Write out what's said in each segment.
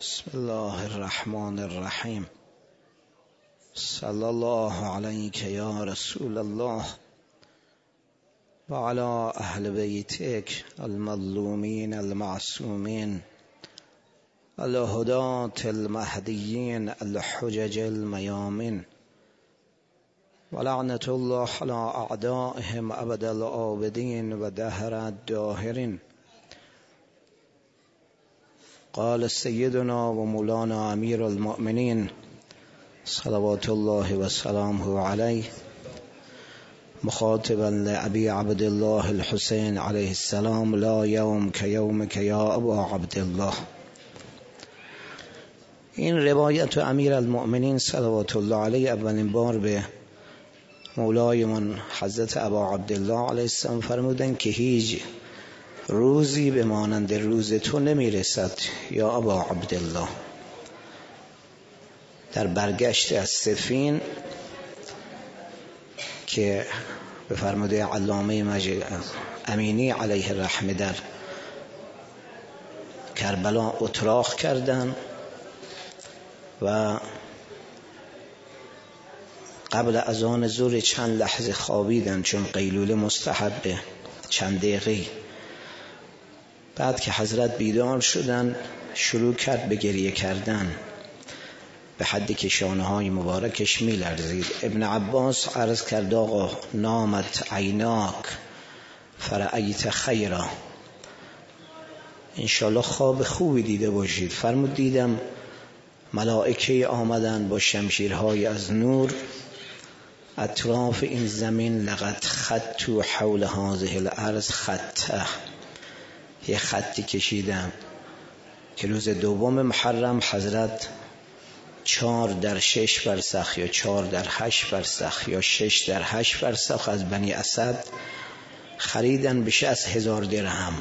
بسم الله الرحمن الرحیم. صلی الله علیک یا رسول الله و علی اهل بیتک المظلومین المعصومین الهداة المهدیین الحجج المیامین و لعنة الله علی اعدائهم ابد العابدین و دهر الداهرین. قال سيدنا و مولانا امیر المؤمنین صلوات الله و سلامه علیه مخاطبا لأبي عبد الله الحسين علیه السلام: لا یوم که یومک یا ابا عبدالله. این روایت امیر المؤمنین صلوات الله علیه اولین بار به مولای من حضرت ابا عبدالله علیه السلام فرمودن که هیچ روزی به مانند روز تو نمی رسد یا ابا عبدالله. در برگشت از صفین که به فرموده علامه امینی علیه الرحمه در کربلا اتراق کردن و قبل از آن ظهر چند لحظه خوابیدن، چون قیلوله مستحبه چند دقیقه. بعد که حضرت بیدار شدن شروع کرد به گریه کردن به حدی که شانه های مبارکش می لرزید. ابن عباس عرض کرد: آقا نامت عیناک فرأیت خیرا، انشالله خواب خوبی دیده باشید. فرمود دیدم ملائکه آمدن با شمشیرهای از نور اطراف این زمین، لقد خطوا حول هذه الارض خطه، یه خطی کشیدم که روز دوم محرم حضرت 4 در 6 فرسخ یا 4 در 8 فرسخ یا 6 در 8 فرسخ از بنی اسد خریدن به 60,000 درهم.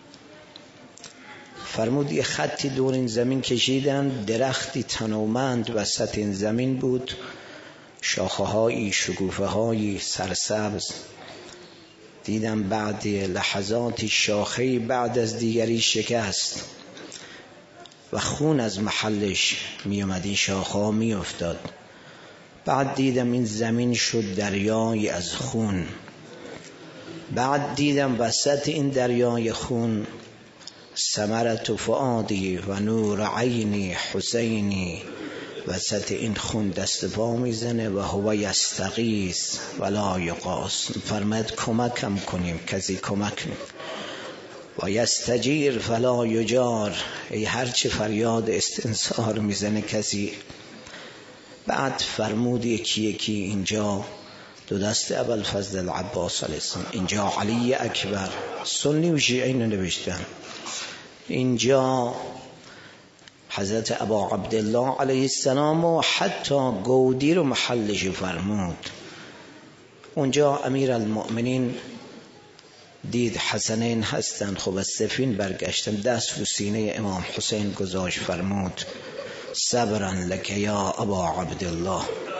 فرمود یه خطی دور این زمین کشیدن، درختی تنومند وسط این زمین بود، شاخه هایی شکوفه هایی سرسبز. دیدم بعد لحظاتی شاخه‌ای بعد از دیگری شکست و خون از محلش می اومد، این شاخه‌ها می افتاد. بعد دیدم این زمین شد دریای از خون. بعد دیدم وسط این دریای خون ثمرة فؤادی و نور عینی حسینی، وسط این خون دست پا میزنه و هو یستغیث ولا یغاث. فرماید کمکم کنیم، کسی کمک نیم. و یستجیر فلا یجار، ای هرچه فریاد استنصار میزنه کسی. بعد فرمود یکی یکی اینجا دو دست ابوالفضل العباس علیه السلام، اینجا علی اکبر، سنی و شیعی نوشتن، اینجا حضرت ابا عبدالله علیه السلام و حتی گودی رو محلش فرمود. اونجا امیر المؤمنین دید حسنین هستن، خب از صفین برگشتن، دست رو سینه امام حسین گذاشت، فرمود صبرا لک یا ابا عبدالله،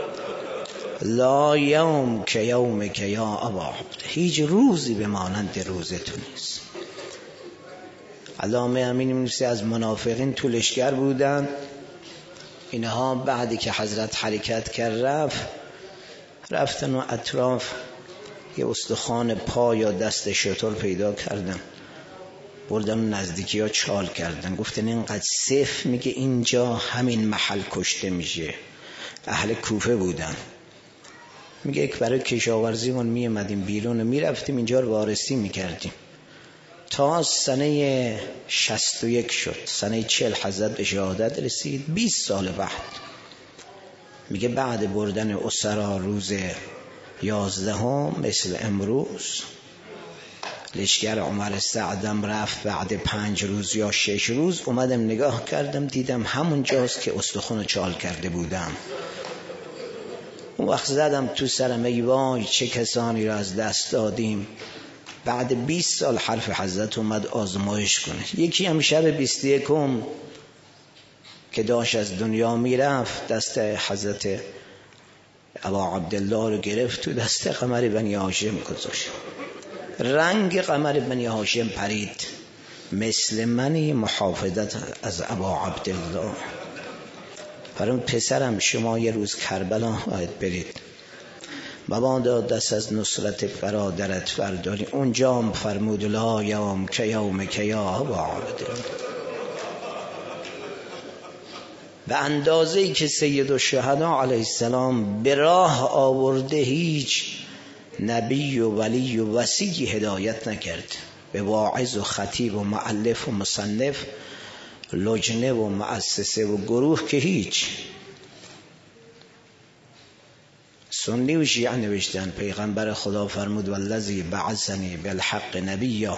لا یوم که یومک یا ابا عبدالله. هیچ روزی به مانند روز تو نیست. علامه امینی می‌نویسه از منافقین تو لشکر بودن، اینها بعدی که حضرت حرکت کرد رفتن و اطراف یه استخوان پا یا دست شتر پیدا کردن، بردن و نزدیکی ها چال کردن. گفتن اینقدر صف میگه اینجا همین محل کشته میشه. اهل کوفه بودن. میگه یک برای کشاورزیمون میامدیم بیرون و میرفتیم اینجا رو وارسی میکردیم تا سنه 61 شد. سنه 40 حضرت به شهادت رسید. 20 سال بعد میگه بعد بردن اسرا روز 11 مثل امروز لشکر عمر سعدم رفت. بعد 5 روز یا 6 روز اومدم نگاه کردم دیدم همون جاست که استخون چال کرده بودم. اون وقت زدم تو سرم ای وای چه کسانی را از دست دادیم. بعد 20 سال حرف حضرت اومد آزمایش کنه. یکی هم شب 21 که داشت از دنیا میرفت دست حضرت ابا عبدالله رو گرفت تو دست قمر بنی هاشم گذاشت. رنگ قمر بنی هاشم پرید، مثل منی محافظت از ابا عبدالله. فرمود پسرم شما یه روز کربلا باید برید، مبادا دست از نصرت برادرت برداری. اونجا هم فرمود لا یوم که یوم که یا ابا عبدالله. به اندازه‌ای که سید الشهدا علیه السلام به راه آورده هیچ نبی و ولی و وصی هدایت نکرد. به واعظ و خطیب و مؤلف و مصنف، لجنه و مؤسسه و گروه که هیچ. سنی و شیعه نوشتن پیغمبر خدا فرمود والذی بعثنی بالحق نبیا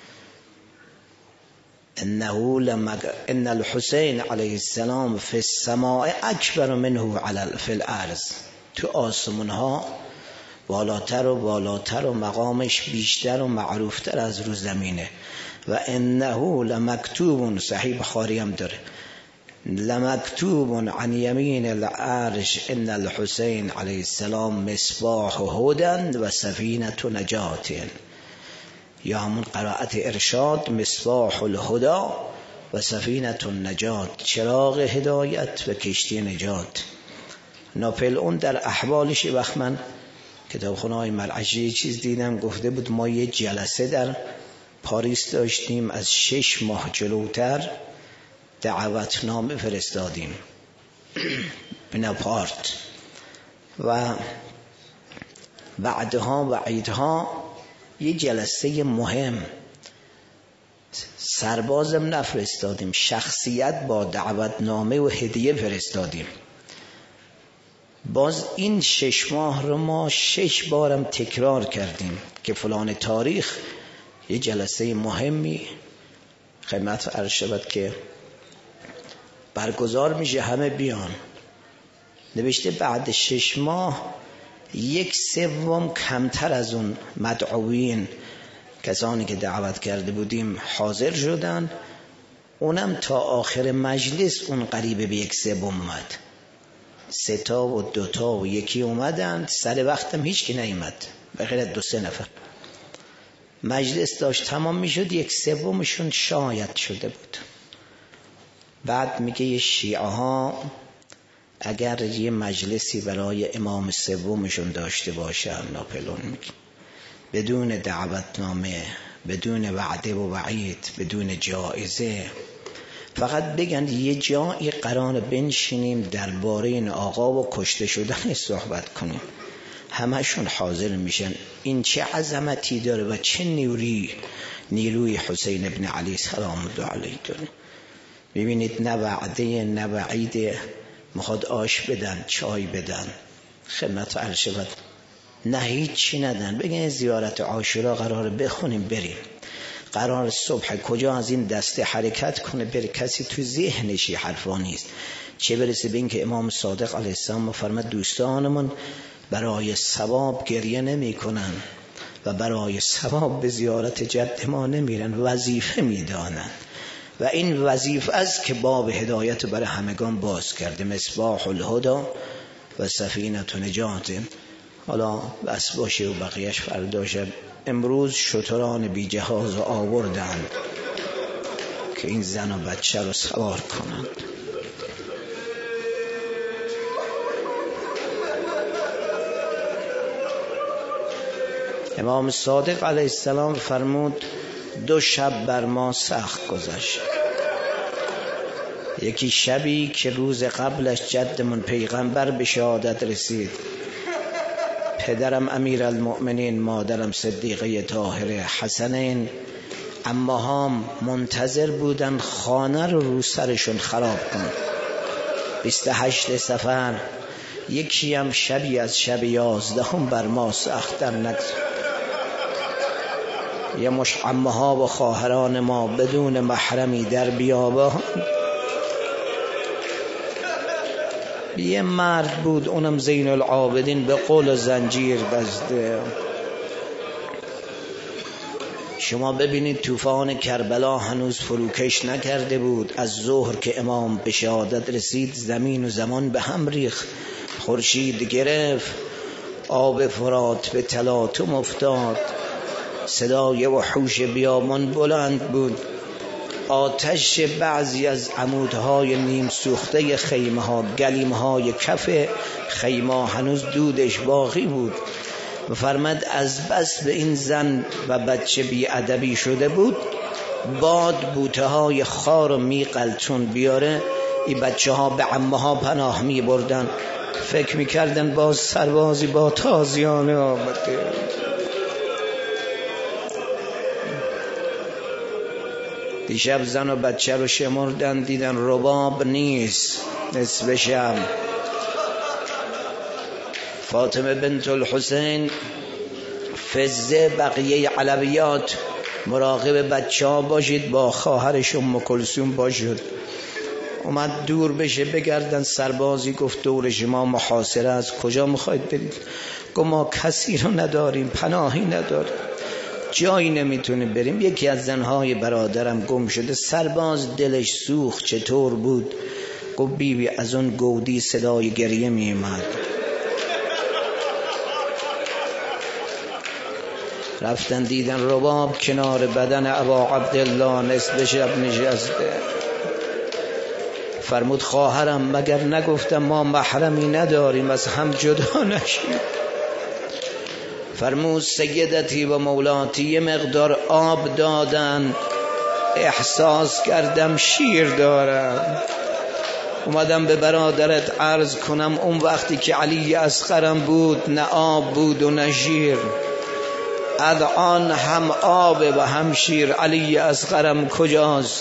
ان الحسین علیه السلام فی السماء اکبر منه فی الارض. تو آسمون ها بالاتر و بالاتر و مقامش بیشتر و معروفتر از رو زمینه. و انه لمکتوب، صحیح بخاری هم داره، لمکتوب عن یمین العرش ان الحسین علیه السلام مصباح هدى و سفینه نجات. یا همون قرائت ارشاد مصباح الهدى و سفینه النجات، چراغ هدایت و کشتی نجات. ناپل اون در احوالش وقت من کتابخانه های مرعشی چیز دیدم، گفته بود ما یه جلسه در پاریس داشتیم، از 6 ماه جلوتر دعوتنامه فرستادیم بناپارت و بعدها وعیدها یه جلسه مهم سربازم نفرستادیم، شخصیت با دعوتنامه و هدیه فرستادیم. باز این 6 ماه رو ما 6 بارم تکرار کردیم که فلان تاریخ یه جلسه مهمی خدمت عرض شود که برگزار میشه، همه بیان. نوشته بعد 6 ماه 1/3 کمتر از اون مدعوین، کسانی که دعوت کرده بودیم، حاضر شدن. اونم تا آخر مجلس اون قریب به 1/3 اومد. 3 تا و 2 تا و 1 اومدن، سر وقتم هیچ کی نیامد به غیر 2-3 نفر. مجلس داشت تمام میشد، 1/3 شاید شده بود. بعد میگه یه شیعه ها اگر یه مجلسی برای امام سومشون داشته باشن، ناپلون میگه بدون دعوتنامه، بدون وعده و وعید، بدون جایزه، فقط بگن یه جایی قرار بنشینیم درباره این آقا و کشته شدن صحبت کنیم، همشون حاضر میشن. این چه عظمتی داره و چه نیروی حسین ابن علی سلام الله علیه داره. ببینید نه وعده نه وعیده، میخواد آش بدن، چای بدن، خدمت عرض شود، نه هیچی ندن. بگن زیارت عاشورا قرار بخونیم بریم، قرار صبح کجا از این دسته حرکت کنه بره، کسی تو ذهنشی حرفا نیست. چه برسه به این که امام صادق علیه السلام فرمود دوستانمون برای ثواب گریه نمی کنن و برای ثواب به زیارت جد ما نمیرن، وظیفه میدانن و این وظیفه است که باب هدایت برای همگان باز کرده. مصباح الهدى و سفینه نجات. حالا بس باشه و بقیهش فردا شب. امروز شتران بی جهاز رو آوردند که این زن و بچه رو سوار کنند. امام صادق علیه السلام فرمود 2 شب بر ما سخت گذشت. یکی شبی که روز قبلش جدمون پیغمبر به شهادت رسید، پدرم امیرالمؤمنین، مادرم صدیقه طاهره حسنین، عمه‌هام منتظر بودن خانه رو سرشون خراب کن. 28 صفر، یکی هم شبی از شب 11 بر ما سخت در نگذشت. یه مش عمه‌ها و خواهران ما بدون محرمی در بیابان، یه مرد بود اونم زین العابدین به قول زنجیر بسته. شما ببینید طوفان کربلا هنوز فروکش نکرده بود. از ظهر که امام به شهادت رسید زمین و زمان به هم ریخت، خورشید گرفت، آب فرات به تلاطم افتاد، صدای وحوش بیابان بلند بود. آتش بعضی از عمودهای نیم سوخته خیمه ها، گلیم های کف خیمه هنوز دودش باقی بود. فرمد از بس به این زن و بچه بی‌ادبی شده بود، باد بوته های خار و میقلتون بیاره، این بچه ها به عمه ها پناه می بردن، فکر می کردن باز سربازی با تازیانه آمده. دیشب زن و بچه رو شمردن، دیدن رباب نیست. نصف شب فاطمه بنت الحسین فزه بقیه علویات مراقب بچه ها باشید، با خواهرش ام کلثوم باشد. اومد دور بشه بگردن، سربازی گفت دور شما محاصره است، کجا میخواید برید؟ گفت ما کسی رو نداریم، پناهی نداریم، جایی نمیتونیم بریم. یکی از زنهای برادرم گم شده. سرباز دلش سوخت چطور بود؟ گفت بیبی از اون گودی صدای گریه میومد. رفتن دیدن رباب کنار بدن ابا عبدالله نصف شب نشسته. فرمود خواهرم مگر نگفتم ما محرمی نداریم، از هم جدا نشیم؟ فرمود سیدتی و مولاتی یه مقدار آب دادن، احساس کردم شیر دارم. اومدم به برادرت عرض کنم اون وقتی که علی اصغرم بود نه آب بود و نه شیر، الان هم آب و هم شیر، علی اصغرم کجاست؟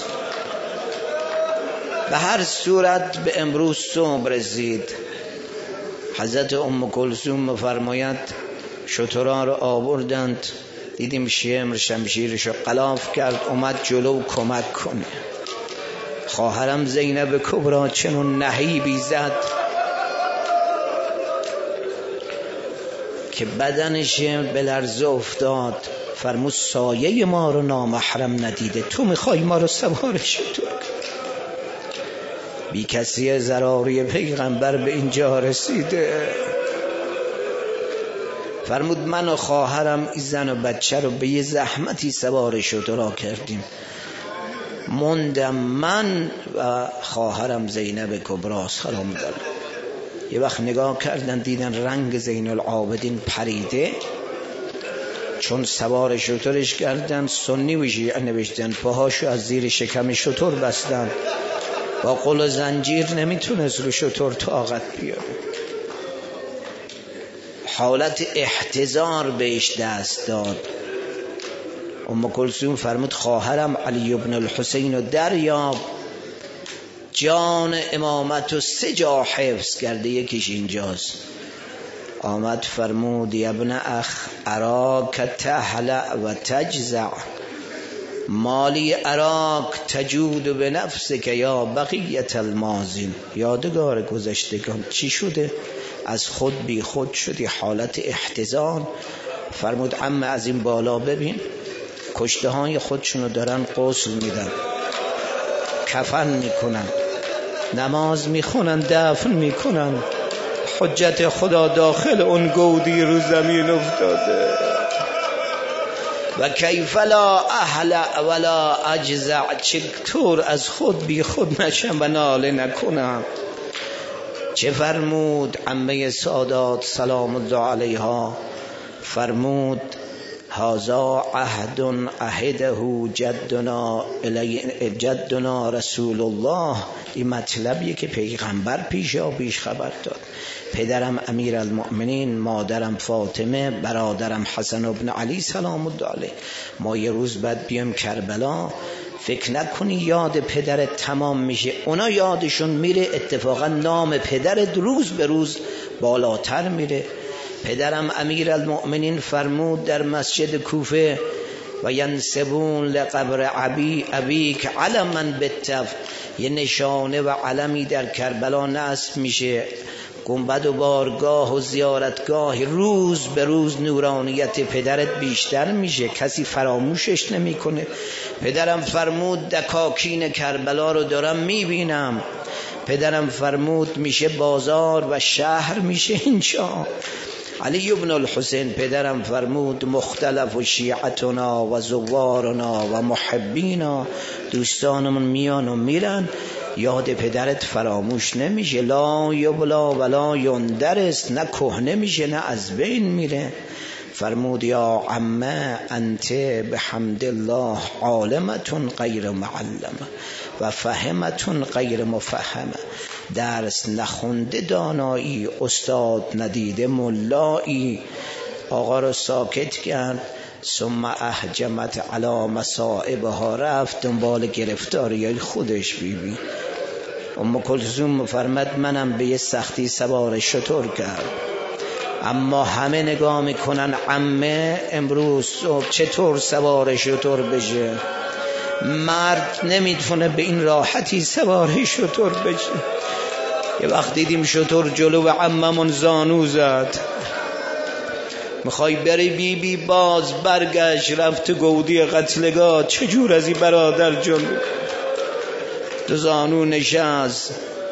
به هر صورت به امروز صبح رسید. حضرت ام کلثوم می‌فرماید شترها رو آوردند، دیدیم شمر شمشیرشو غلاف کرد، اومد جلو کمک کنه. خواهرم زینب کبرا چنون نهیبی زد که بدنش به لرزه افتاد. فرمود سایه ما رو نامحرم ندیده، تو میخوای ما رو سوار شتر؟ بی کسی ضراری پیغمبر به اینجا رسیده. فرمود من و خواهرم این زن و بچه رو به یه زحمتی سوار شترها کردیم، موندم من و خواهرم زینب کبرا سلام دارم. یه وقت نگاه کردن دیدن رنگ زین العابدین پریده، چون سوار شترش کردن سنی و شیعه نوشتن، پاهاشو از زیر شکم شتر بستن، با قل و زنجیر نمیتونست رو شتر طاقت بیاره. حالت احتضار بهش دست داد. ام کلثوم فرمود خواهرم علی ابن الحسین و دریاب، جان امامت و 3 جا حفظ کرده، یکیش اینجاست. آمد فرمود یا ابن اخ اراک تهلع و تجزع، مالی اراک تجود به نفسک یا بقیت الماضین. یادگار گذشتگان چی شده؟ از خود بی خود شدی، حالت احتضان. فرمود عمه از این بالا ببین، کشته های خودشونو دارن غسل میدن، کفن میکنن، نماز میخونن، دفن میکنن، حجت خدا داخل اون گودی رو زمین افتاده. و کیف لا اهلع ولا اجزع، چطور از خود بی خود نشم و ناله نکنم؟ چه فرمود عمه سادات سلام الله علیها؟ فرمود هذا عهد عهده جدنا رسول الله. این مطلبیه که پیغمبر پیش خبر داد. پدرم امیر المؤمنین، مادرم فاطمه، برادرم حسن ابن علی سلام الله علیه. ما یه روز بعد بیام کربلا، فکر نکنی یاد پدرت تمام میشه، اونا یادشون میره، اتفاقا نام پدرت روز به روز بالاتر میره. پدرم امیر المؤمنین فرمود در مسجد کوفه و ینسبون لقبر ابیک علما بالتف، یه نشانه و علمی در کربلا نصب میشه، گنبد و بارگاه و زیارتگاه، روز به روز نورانیت پدرت بیشتر میشه، کسی فراموشش نمیکنه. پدرم فرمود دکاکین کربلا رو دارم میبینم. پدرم فرمود میشه بازار و شهر میشه اینجا. علی ابن الحسین پدرم فرمود مختلف و شیعتنا و زوارنا و محبینا، دوستانمون میان و میرن، یاد پدرت فراموش نمیشه، لا یبلا ولا یندرس، نه کهنه میشه نه از بین میره. فرمود یا عمه انت بحمد الله عالمتون غیر معلمه و فهمتون غیر مفهمه، درس نخونده دانایی، استاد ندیده ملایی. آقا رو ساکت کرد. ثم احجمت علی مصائبها، رفت دنبال گرفتاری خودش. بیبی ام کلثوم فرمد منم به یه سختی سوار شتر کرد، اما همه نگاه میکنن عمه امروز صبح چطور سوار شتر بشه. مرد نمیتونه به این راحتی سوار شتر بشه. یه وقت دیدیم شتر جلو عممون زانو زد، میخوای بری بی باز برگشت رفت گودی قتلگاه. چجور از این برادر جلو دو زانو نشست.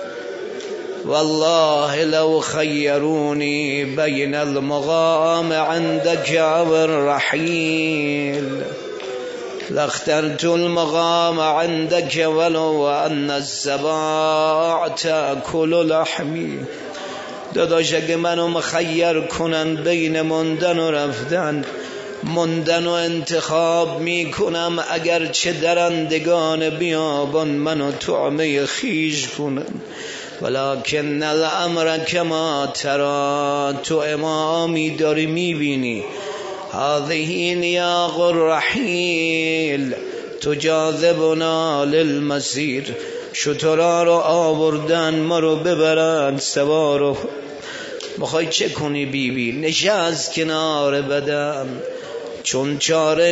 والله لو خيروني بين المقام عندك او الرحيل لاخترت المقام عندك ولو ان السباع تأكل لحمي. داداش اگه منو مخیر کنن بین موندن و رفتن، موندن و انتخاب میکنم، اگر چه درندگان بیابان منو طعمه خیش کنن. ولكن الامر كما ترى، تو امامی داری میبینی، هذه نیاق الرحیل تجاذبنا للمسیر، شترا رو آوردن ما رو ببرن سوارو. میخوای چه کنی بیبی؟ نشست کنار بدن، چون چاره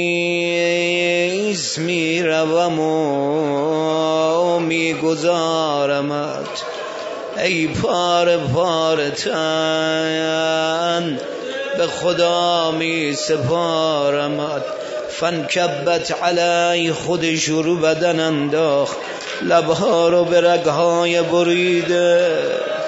نیست میروم و میگذارمت ای پاره پاره تن، به خدا می سپارمت. فنکبت علی، خودش رو بدن انداخت، لبها رو به رگهای بریده.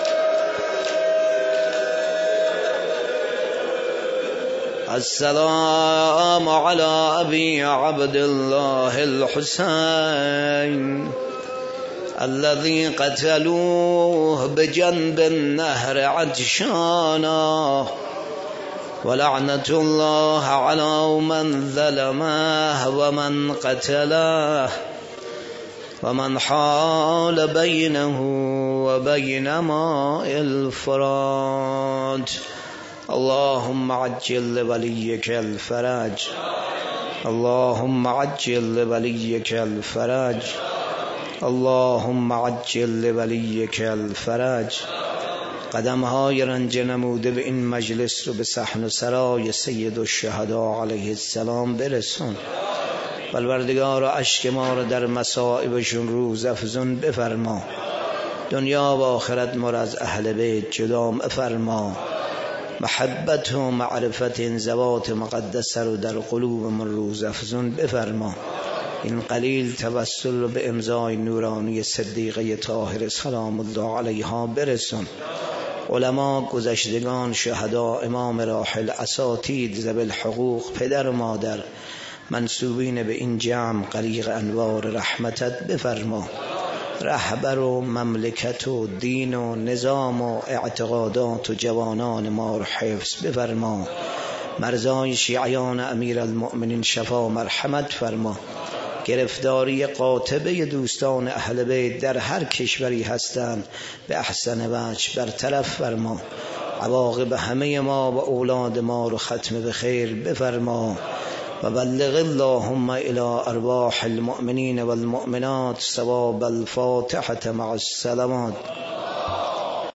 السلام علی ابی عبدالله الحسین الذي قتلوه بجنب النهر عطشانا، ولعنة الله على من ظلمه ومن قتله ومن حال بينه وبين ماء الفرات. اللهم عجل لوليك الفرج، اللهم عجل لوليك الفرج، اللهم عجل لوليك الفرج. قدمهای رنج نموده به این مجلس رو به صحن و سرای سید الشهدا علیه السلام برسون. پروردگار اشک ما رو در مصائبشون روز افزون بفرما، دنیا و آخرت ما را از اهل بیت جدا بفرما، محبت و معرفت ذوات مقدسه رو در قلوبمون روز افزون بفرما. این قلیل توسل رو به امضای نورانی صدیقه طاهر سلام الله علیها برسون. علما، گذشتگان، شهدا، امام راحل، اساتید، ذوی الحقوق، پدر و مادر، منسوبین به این جمع غریق انوار رحمتت بفرما. رهبر و مملکت و دین و نظام و اعتقادات و جوانان ما رو حفظ بفرما. مرزای شیعیان امیر المؤمنین شفا مرحمت فرما. گرفتاری قاطبه دوستان اهل بیت در هر کشوری هستند به احسن وجه برطرف فرما. عواقب همه ما و اولاد ما رو ختم به خیر بفرما. و بلغ اللهم الى ارواح المؤمنین والمؤمنات ثواب الفاتحة مع السلامات.